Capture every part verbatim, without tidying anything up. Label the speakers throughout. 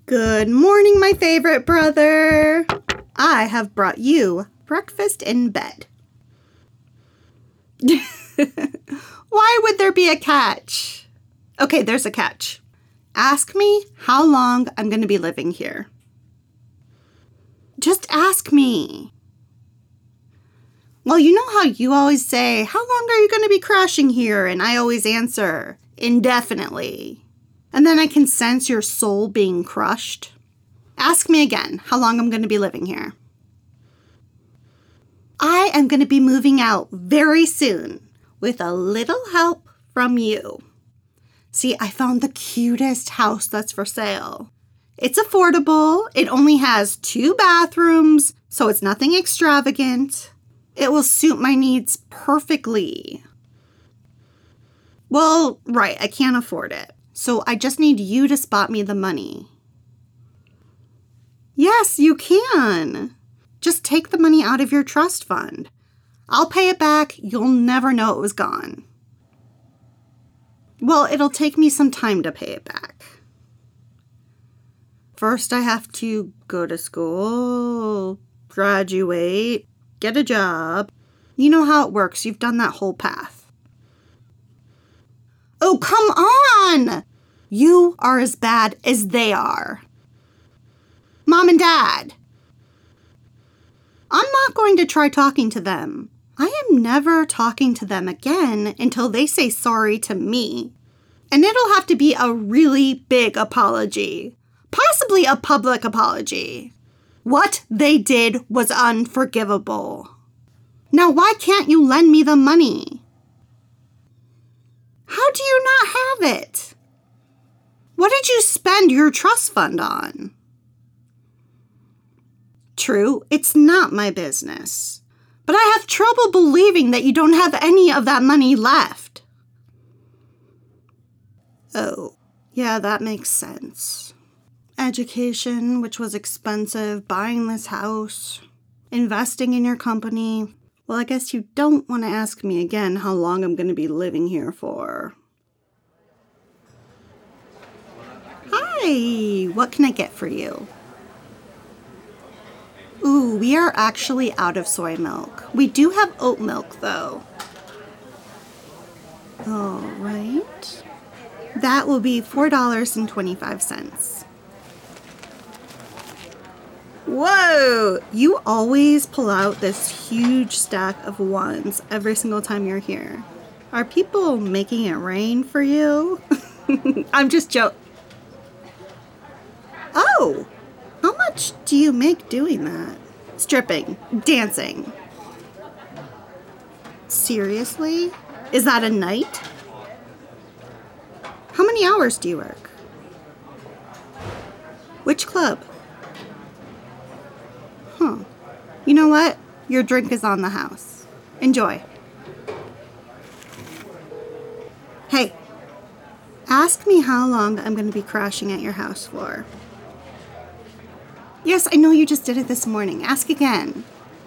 Speaker 1: Good morning, my favorite brother. I have brought you breakfast in bed. Why would there be a catch? Okay, there's a catch. Ask me how long I'm going to be living here. Just ask me. Well, you know how you always say, how long are you going to be crashing here? And I always answer, indefinitely. And then I can sense your soul being crushed. Ask me again how long I'm going to be living here. I am going to be moving out very soon with a little help from you. See, I found the cutest house that's for sale. It's affordable. It only has two bathrooms, so it's nothing extravagant. It will suit my needs perfectly. Well, right, I can't afford it. So I just need you to spot me the money. Yes, you can. Just take the money out of your trust fund. I'll pay it back. You'll never know it was gone. Well, it'll take me some time to pay it back. First, I have to go to school, graduate, get a job. You know how it works. You've done that whole path. Oh, come on! You are as bad as they are. Mom and Dad. I'm not going to try talking to them. I am never talking to them again until they say sorry to me. And it'll have to be a really big apology. Possibly a public apology. What they did was unforgivable. Now, why can't you lend me the money? How do you not have it? What did you spend your trust fund on? True, it's not my business. But I have trouble believing that you don't have any of that money left. Oh, yeah, that makes sense. Education, which was expensive, buying this house, investing in your company. Well, I guess you don't want to ask me again how long I'm going to be living here for. Hi, what can I get for you? Ooh, we are actually out of soy milk. We do have oat milk, though. All right. That will be four dollars and twenty-five cents. Whoa! You always pull out this huge stack of ones every single time you're here. Are people making it rain for you? I'm just joking. Oh! How much do you make doing that? Stripping. Dancing. Seriously? Is that a night? How many hours do you work? Which club? Huh. You know what? Your drink is on the house. Enjoy. Hey, ask me how long I'm going to be crashing at your house for. Yes, I know you just did it this morning. Ask again.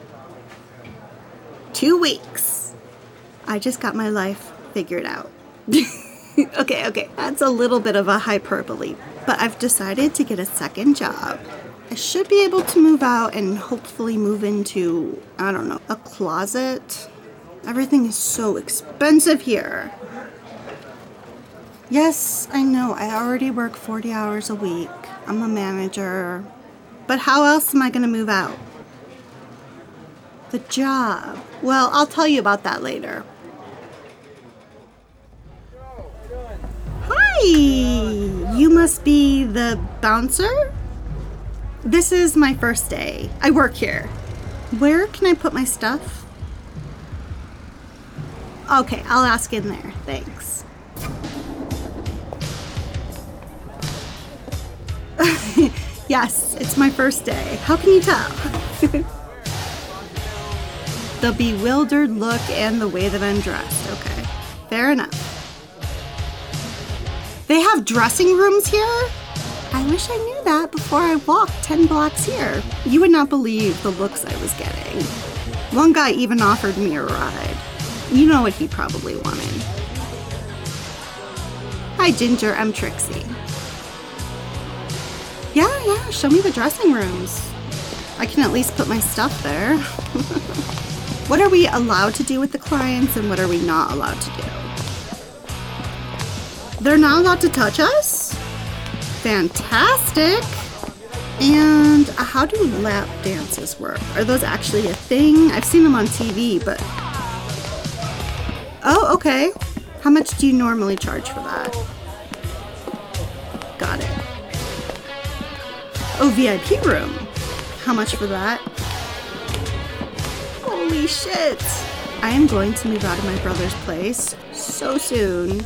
Speaker 1: Two weeks. I just got my life figured out. Okay, okay. That's a little bit of a hyperbole, but I've decided to get a second job. I should be able to move out and hopefully move into, I don't know, a closet. Everything is so expensive here. Yes, I know. I already work forty hours a week. I'm a manager. But how else am I going to move out? The job. Well, I'll tell you about that later. Hi! You must be the bouncer? This is my first day. I work here. Where can I put my stuff? Okay, I'll ask in there. Thanks. Yes, it's my first day. How can you tell? The bewildered look and the way that I'm dressed. Okay, fair enough. They have dressing rooms here? I wish I knew that before I walked ten blocks here. You would not believe the looks I was getting. One guy even offered me a ride. You know what he probably wanted. Hi, Ginger. I'm Trixie. Yeah, yeah, show me the dressing rooms. I can at least put my stuff there. What are we allowed to do with the clients and what are we not allowed to do? They're not allowed to touch us? Fantastic. And how do lap dances work? Are those actually a thing? I've seen them on T V, but... Oh, okay. How much do you normally charge for that? Got it. Oh, V I P room. How much for that? Holy shit. I am going to move out of my brother's place so soon.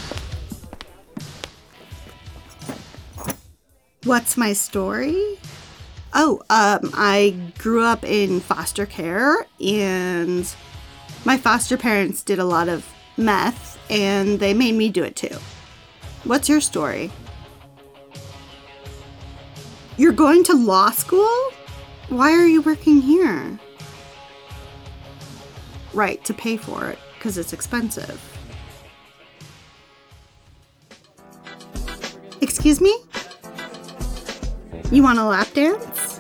Speaker 1: What's my story? Oh, um, I grew up in foster care and my foster parents did a lot of meth and they made me do it too. What's your story? You're going to law school? Why are you working here? Right, to pay for it, because it's expensive. Excuse me? You want a lap dance?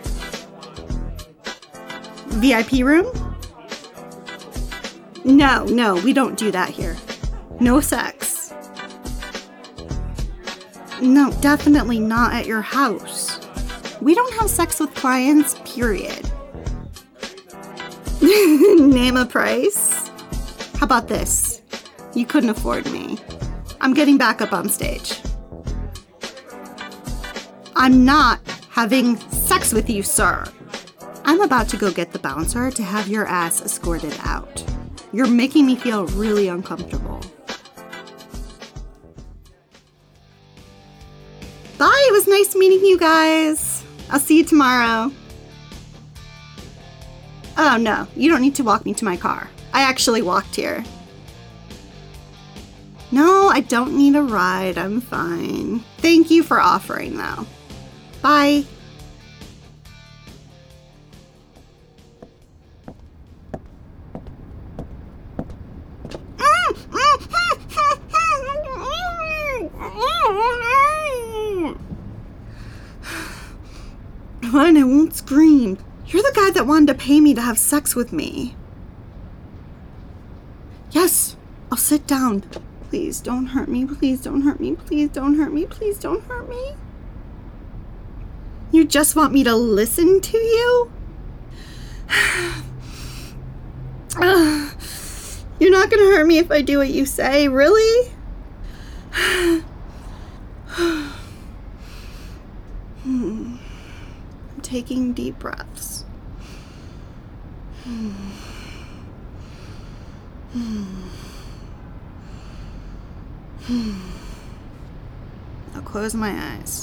Speaker 1: V I P room? No, no, we don't do that here. No sex. No, definitely not at your house. We don't have sex with clients, period. Name a price? How about this? You couldn't afford me. I'm getting back up on stage. I'm not having sex with you, sir. I'm about to go get the bouncer to have your ass escorted out. You're making me feel really uncomfortable. Bye, it was nice meeting you guys. I'll see you tomorrow. Oh no, you don't need to walk me to my car. I actually walked here. No, I don't need a ride. I'm fine. Thank you for offering though. Bye. Fine, I won't scream. You're the guy that wanted to pay me to have sex with me. Yes, I'll sit down. Please don't hurt me. Please don't hurt me. Please don't hurt me. Please don't hurt me. You just want me to listen to you? You're not gonna hurt me if I do what you say, really? I'm taking deep breaths. I'll close my eyes.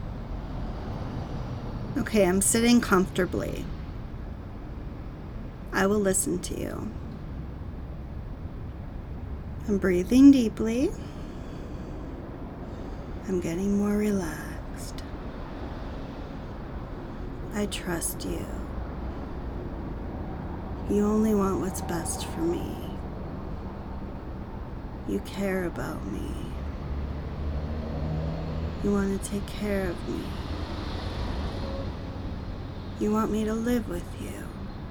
Speaker 1: Okay, I'm sitting comfortably. I will listen to you. I'm breathing deeply. I'm getting more relaxed. I trust you. You only want what's best for me. You care about me. You want to take care of me. You want me to live with you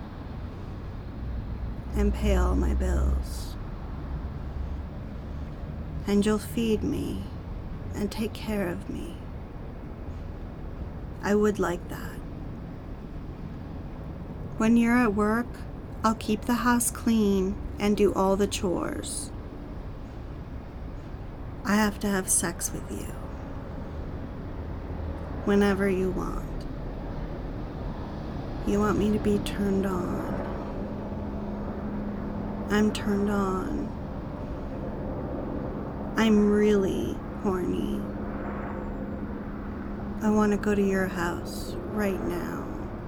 Speaker 1: and pay all my bills. And you'll feed me and take care of me. I would like that. When you're at work, I'll keep the house clean and do all the chores. I have to have sex with you whenever you want. You want me to be turned on. I'm turned on. I'm really horny. I want to go to your house right now.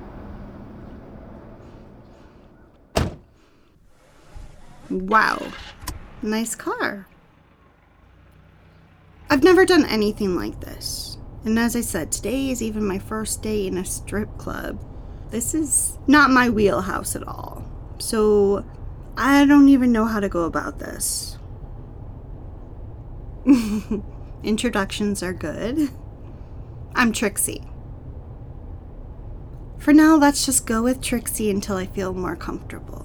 Speaker 1: Wow, nice car. I've never done anything like this. And as I said, today is even my first day in a strip club. This is not my wheelhouse at all. So I don't even know how to go about this. Introductions are good. I'm Trixie. For now, let's just go with Trixie until I feel more comfortable.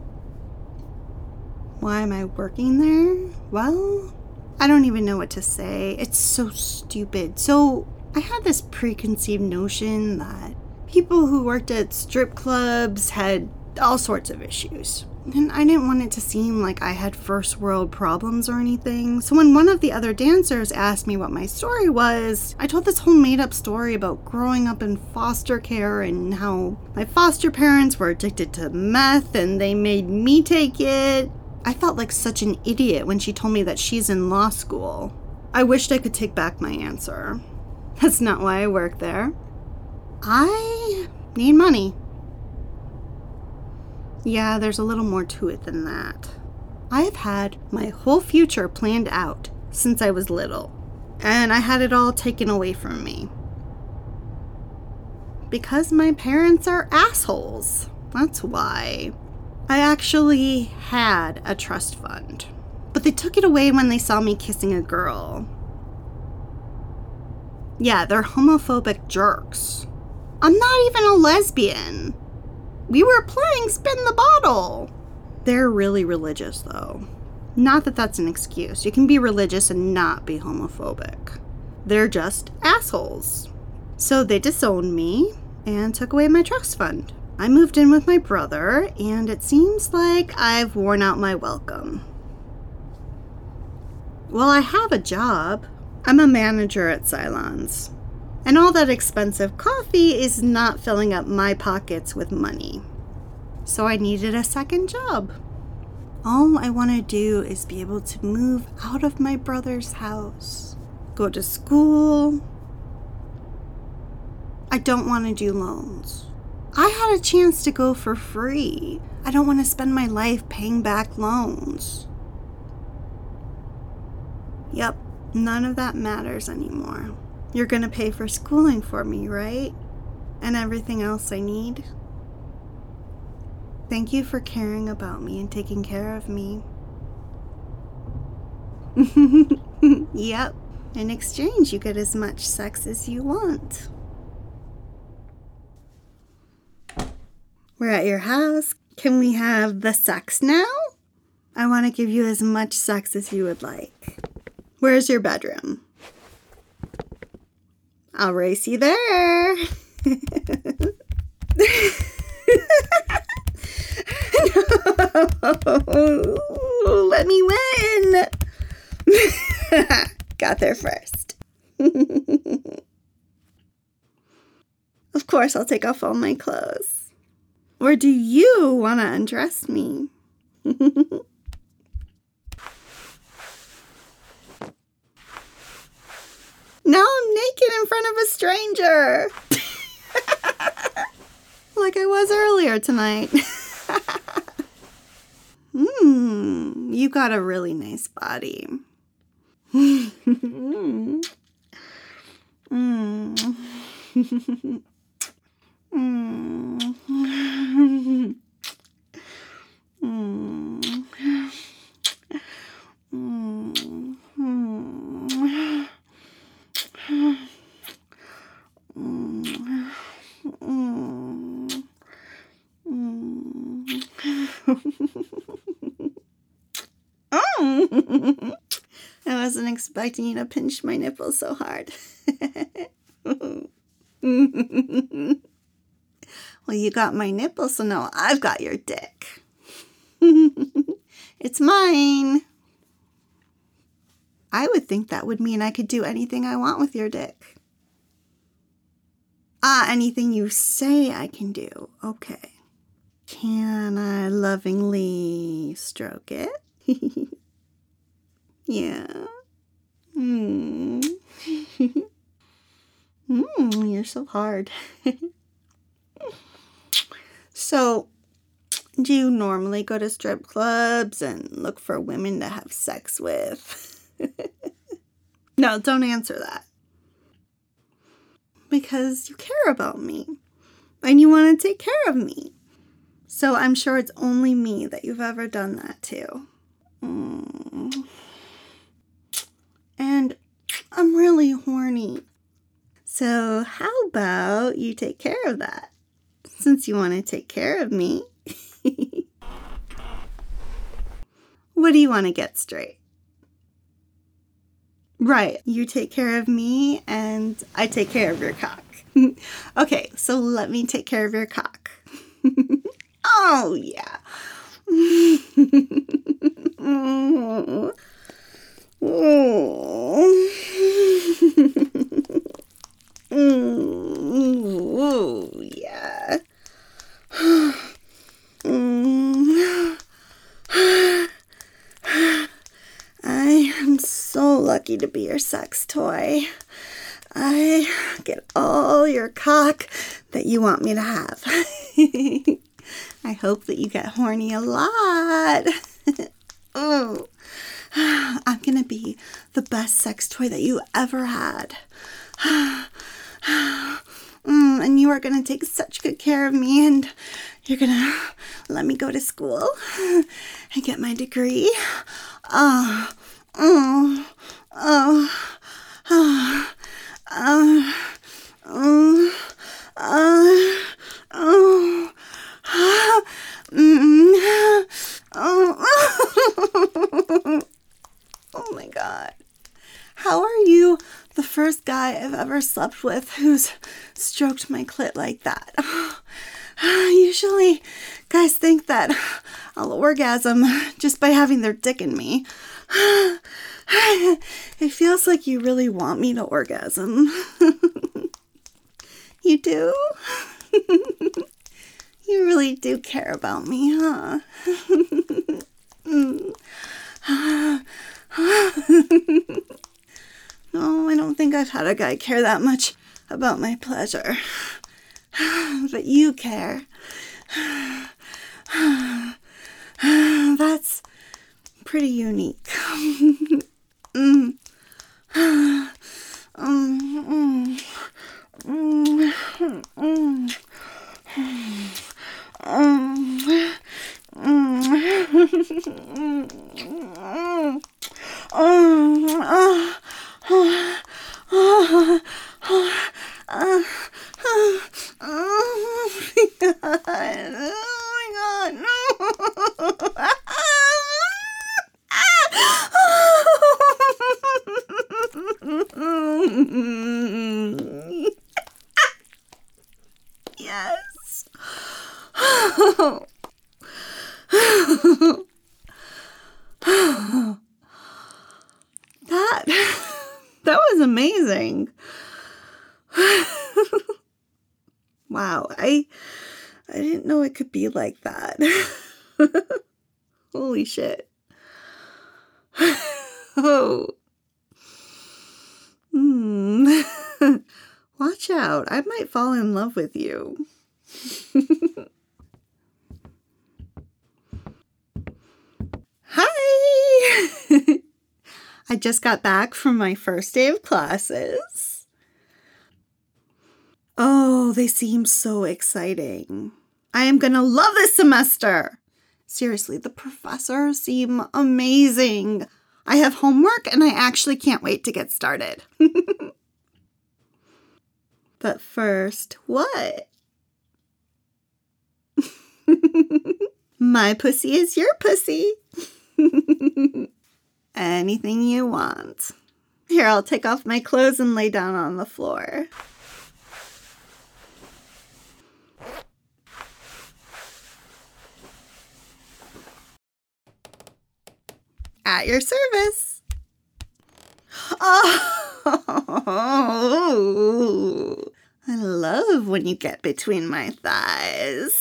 Speaker 1: Why am I working there? Well, I don't even know what to say. It's so stupid. So I had this preconceived notion that people who worked at strip clubs had all sorts of issues. And I didn't want it to seem like I had first world problems or anything. So when one of the other dancers asked me what my story was, I told this whole made-up story about growing up in foster care and how my foster parents were addicted to meth and they made me take it. I felt like such an idiot when she told me that she's in law school. I wished I could take back my answer. That's not why I work there. I need money. Yeah, there's a little more to it than that. I've had my whole future planned out since I was little, and I had it all taken away from me. Because my parents are assholes. That's why. I actually had a trust fund, but they took it away when they saw me kissing a girl. Yeah, they're homophobic jerks. I'm not even a lesbian. We were playing Spin the Bottle. They're really religious, though. Not that that's an excuse. You can be religious and not be homophobic. They're just assholes. So they disowned me and took away my trust fund. I moved in with my brother, and it seems like I've worn out my welcome. Well, I have a job. I'm a manager at Cylons. And all that expensive coffee is not filling up my pockets with money. So I needed a second job. All I want to do is be able to move out of my brother's house, go to school. I don't want to do loans. I had a chance to go for free. I don't want to spend my life paying back loans. Yep, none of that matters anymore. You're gonna pay for schooling for me, right? And everything else I need? Thank you for caring about me and taking care of me. Yep. In exchange, you get as much sex as you want. We're at your house. Can we have the sex now? I want to give you as much sex as you would like. Where's your bedroom? I'll race you there. No, let me win. Got there first. Of course, I'll take off all my clothes. Or do you want to undress me? Now I'm naked in front of a stranger. Like I was earlier tonight. Mmm, you got a really nice body. Mmm. Mmm. Mmm. I wasn't expecting you to pinch my nipples so hard. Well, you got my nipples, so now I've got your dick. It's mine. I would think that would mean I could do anything I want with your dick. Ah, anything you say I can do. Okay. Can I lovingly stroke it? Yeah. Hmm. Hmm, you're so hard. So, do you normally go to strip clubs and look for women to have sex with? No, don't answer that. Because you care about me. And you want to take care of me. So I'm sure it's only me that you've ever done that to. Mm. And I'm really horny. So how about you take care of that? since you want to take care of me. What do you want to get straight? Right, you take care of me and I take care of your cock. Okay, so let me take care of your cock. Oh, yeah. Oh. Oh. Oh, yeah. I am so lucky to be your sex toy. I get all your cock that you want me to have. I hope that you get horny a lot. Oh, I'm gonna be the best sex toy that you ever had. Mm, and you are gonna take such good care of me, and you're gonna let me go to school and get my degree. Oh, oh, oh, oh, oh, oh, oh, oh, oh, mm, oh, oh my God. How are you the first guy I've ever slept with who's stroked my clit like that? Usually, guys think that I'll orgasm just by having their dick in me. It feels like you really want me to orgasm. You do? You really do care about me, huh? No, I don't think I've had a guy care that much about my pleasure. But you care. That's pretty unique. mm. Um, mm. Mm. Mm. Yes. That, that was amazing. Wow, I, I didn't know it could be like that. Holy shit. Oh. Hmm. Watch out, I might fall in love with you. Hi! I just got back from my first day of classes. Oh, they seem so exciting. I am gonna love this semester. Seriously, the professors seem amazing. I have homework and I actually can't wait to get started. But first, what? My pussy is your pussy. Anything you want. Here, I'll take off my clothes and lay down on the floor. At your service. Oh, I love when you get between my thighs.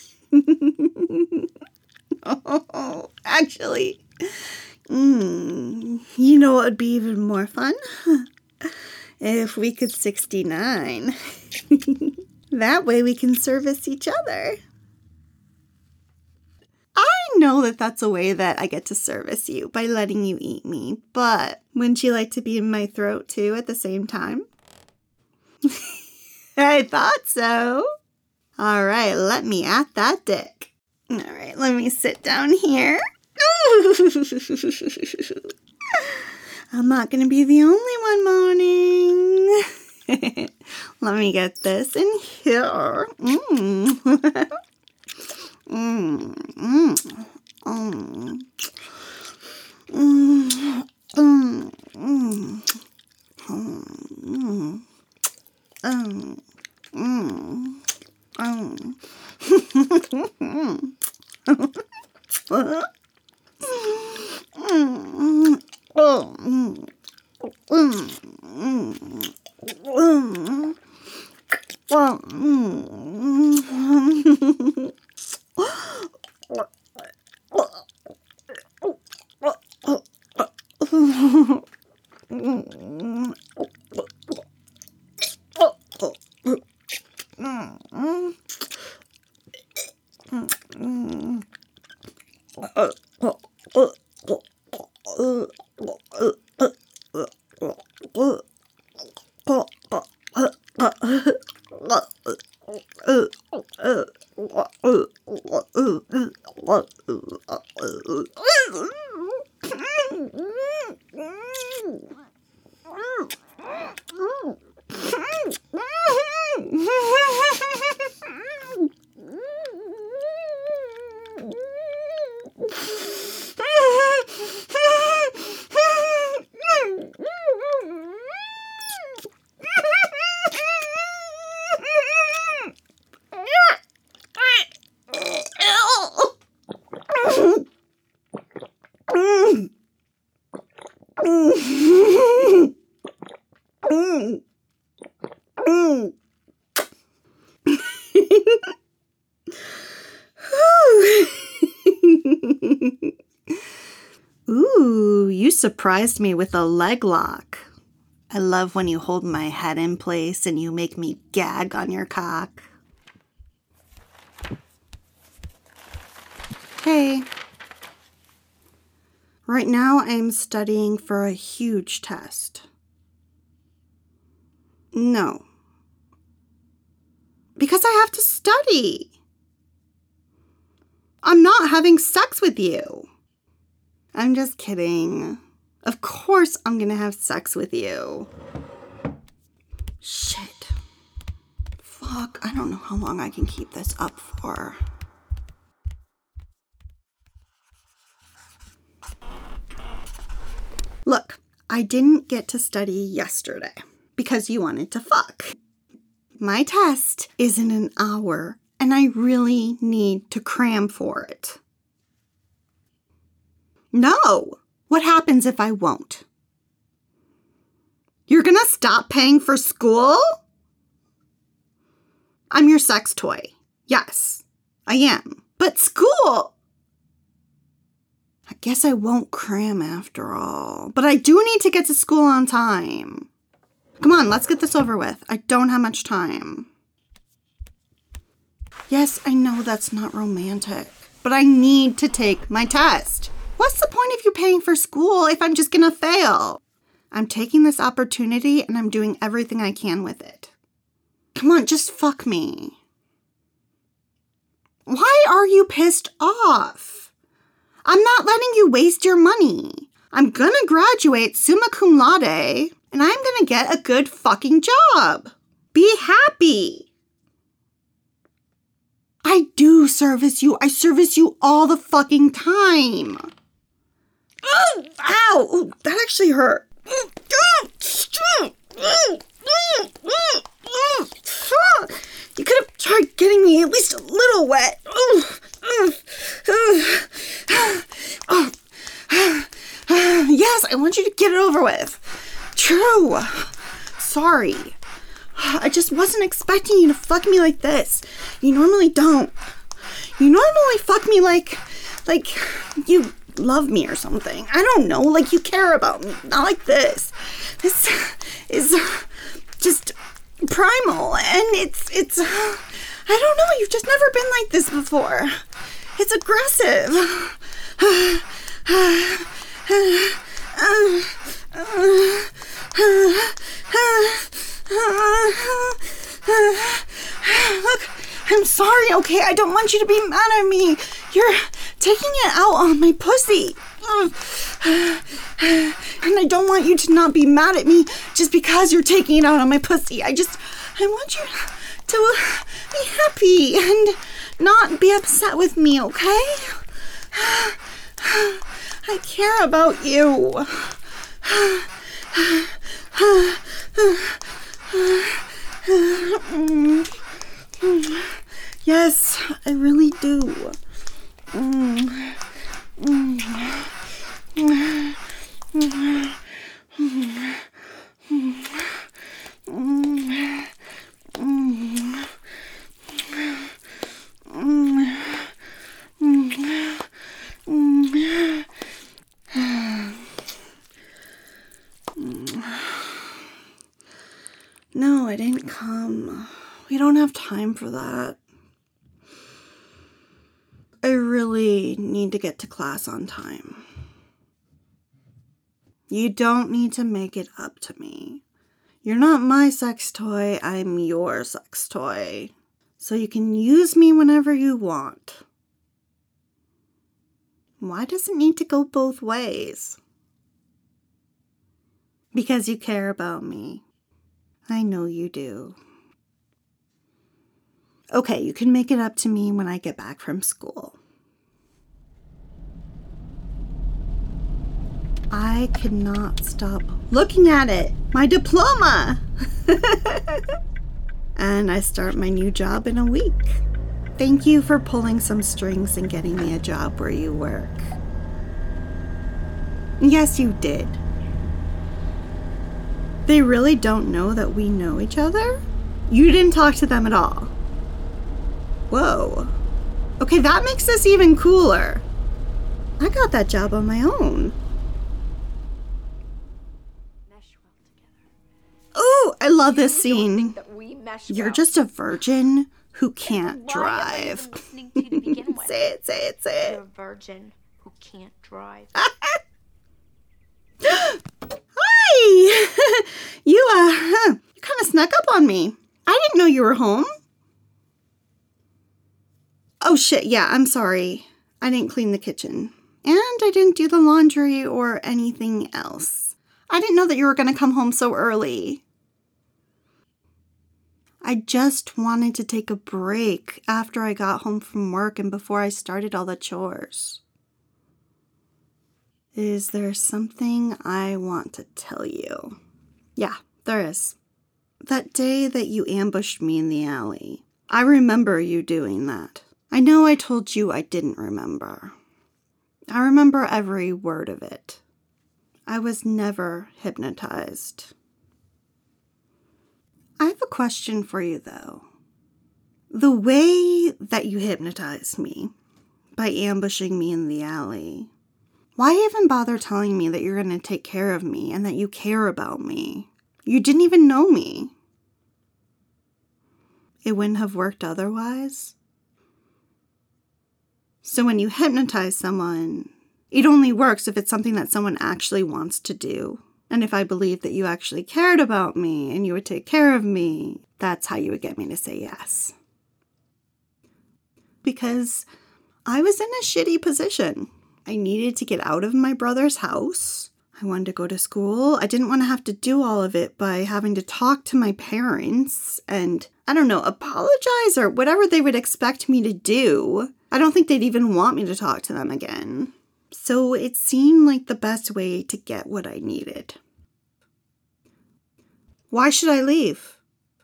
Speaker 1: Oh, actually, mm, you know what would be even more fun? If we could sixty-nine. That way we can service each other. I know that that's a way that I get to service you, by letting you eat me, but wouldn't you like to be in my throat too at the same time? I thought so. All right, let me at that dick. All right, let me sit down here. I'm not going to be the only one moaning. Let me get this in here. Mm. mm. Mm. Mm. Mm. Mm. Mm. Mm. Mm. Mm. Oh. Mm. Mm. Mm. Oh. Ooh, you surprised me with a leg lock. I love when you hold my head in place and you make me gag on your cock. Hey. Right now I'm studying for a huge test. No. Because I have to study. I'm not having sex with you. I'm just kidding. Of course I'm gonna have sex with you. Shit. Fuck, I don't know how long I can keep this up for. Look, I didn't get to study yesterday because you wanted to fuck. My test is in an hour and I really need to cram for it. No! What happens if I won't? You're gonna stop paying for school? I'm your sex toy. Yes, I am. But school! I guess I won't cram after all. But I do need to get to school on time. Come on, let's get this over with. I don't have much time. Yes, I know that's not romantic, but I need to take my test. What's the point of you paying for school if I'm just gonna fail? I'm taking this opportunity and I'm doing everything I can with it. Come on, just fuck me. Why are you pissed off? I'm not letting you waste your money. I'm gonna graduate summa cum laude and I'm gonna get a good fucking job. Be happy. I do service you. I service you all the fucking time. Oh, ow! Ooh, that actually hurt. You could have tried getting me at least a little wet. Yes, I want you to get it over with. True. Sorry. I just wasn't expecting you to fuck me like this. You normally don't. You normally fuck me like, like you love me or something. I don't know, like you care about me. Not like this. This is just primal, and it's, it's, I don't know, you've just never been like this before. It's aggressive. Look, I'm sorry, okay? I don't want you to be mad at me. You're taking it out on my pussy. And I don't want you to not be mad at me just because you're taking it out on my pussy. I just, I want you to be happy and not be upset with me, okay? I care about you. Yes, I really do. Mm. Mm. Mm. Mm. Mm. Mm. Mm. Mm. No, I didn't come. We don't have time for that. I really need to get to class on time. You don't need to make it up to me. You're not my sex toy, I'm your sex toy. So you can use me whenever you want. Why does it need to go both ways? Because you care about me. I know you do. Okay, you can make it up to me when I get back from school. I could not stop looking at it. My diploma! And I start my new job in a week. Thank you for pulling some strings and getting me a job where you work. Yes, you did. They really don't know that we know each other? You didn't talk to them at all. Whoa. Okay, that makes this even cooler. I got that job on my own. Oh, I love this scene. You're just a virgin who can't drive. Say it, say it, say it.
Speaker 2: You're a virgin who can't drive.
Speaker 1: Hi! You, uh, you kind of snuck up on me. I didn't know you were home. Oh shit, yeah, I'm sorry. I didn't clean the kitchen. And I didn't do the laundry or anything else. I didn't know that you were going to come home so early. I just wanted to take a break after I got home from work and before I started all the chores. Is there something I want to tell you? Yeah, there is. That day that you ambushed me in the alley. I remember you doing that. I know I told you I didn't remember. I remember every word of it. I was never hypnotized. I have a question for you, though. The way that you hypnotized me, by ambushing me in the alley, why even bother telling me that you're going to take care of me and that you care about me? You didn't even know me. It wouldn't have worked otherwise. So when you hypnotize someone, it only works if it's something that someone actually wants to do. And if I believed that you actually cared about me and you would take care of me, that's how you would get me to say yes. Because I was in a shitty position. I needed to get out of my brother's house. I wanted to go to school. I didn't want to have to do all of it by having to talk to my parents and, I don't know, apologize or whatever they would expect me to do. I don't think they'd even want me to talk to them again. So it seemed like the best way to get what I needed. Why should I leave?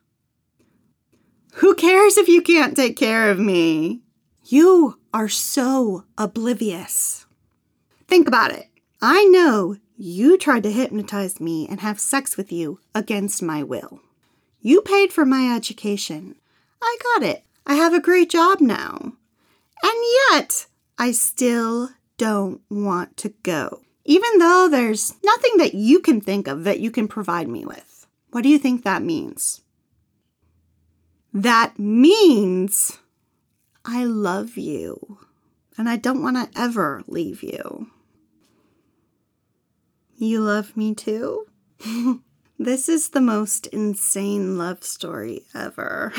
Speaker 1: Who cares if you can't take care of me? You are so oblivious. Think about it. I know you tried to hypnotize me and have sex with you against my will. You paid for my education. I got it. I have a great job now. And yet, I still don't want to go. Even though there's nothing that you can think of that you can provide me with. What do you think that means? That means I love you. And I don't want to ever leave you. You love me too? This is the most insane love story ever.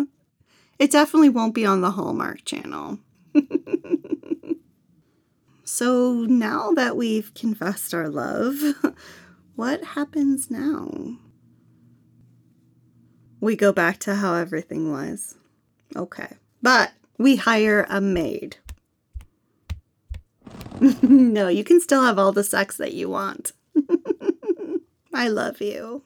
Speaker 1: It definitely won't be on the Hallmark Channel. So now that we've confessed our love, what happens now? We go back to how everything was. Okay. But we hire a maid. No, you can still have all the sex that you want. I love you.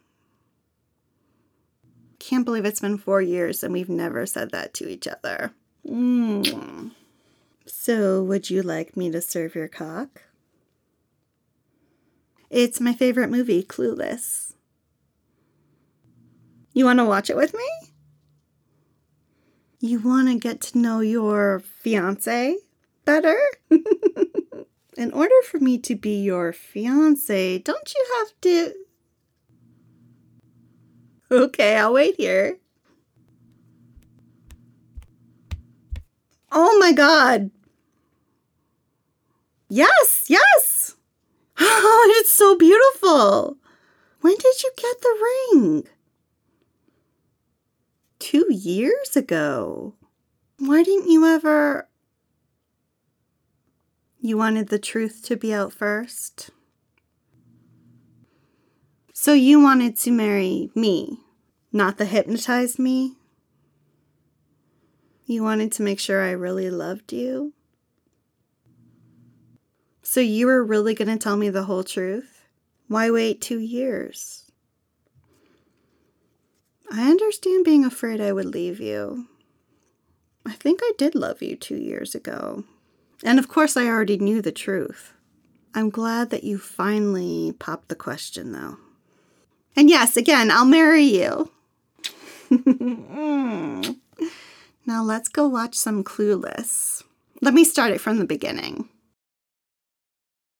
Speaker 1: Can't believe it's been four years and we've never said that to each other. Mm. So, would you like me to serve your cock? It's my favorite movie, Clueless. You want to watch it with me? You want to get to know your fiancé better? In order for me to be your fiancé, don't you have to... Okay, I'll wait here. Oh my God. Yes, yes. Oh, it's so beautiful. When did you get the ring? Two years ago. Why didn't you ever... You wanted the truth to be out first? So you wanted to marry me, not the hypnotized me? You wanted to make sure I really loved you? So you were really going to tell me the whole truth? Why wait two years? I understand being afraid I would leave you. I think I did love you two years ago. And of course I already knew the truth. I'm glad that you finally popped the question though. And yes, again, I'll marry you. Now let's go watch some Clueless. Let me start it from the beginning.